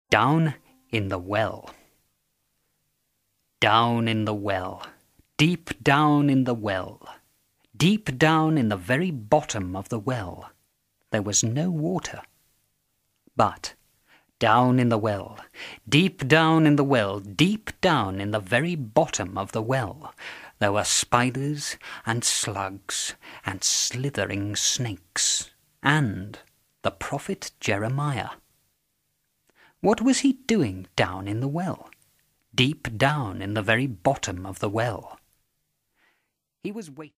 Down in the well. Down in the well, deep down in the well, deep down in the very bottom of the well, there was no water. But down in the well, deep down in the well, deep down in the very bottom of the well, there were spiders and slugs and slithering snakes, and the prophet Jeremiah. What was he doing down in the well? Deep down in the very bottom of the well? He was waiting.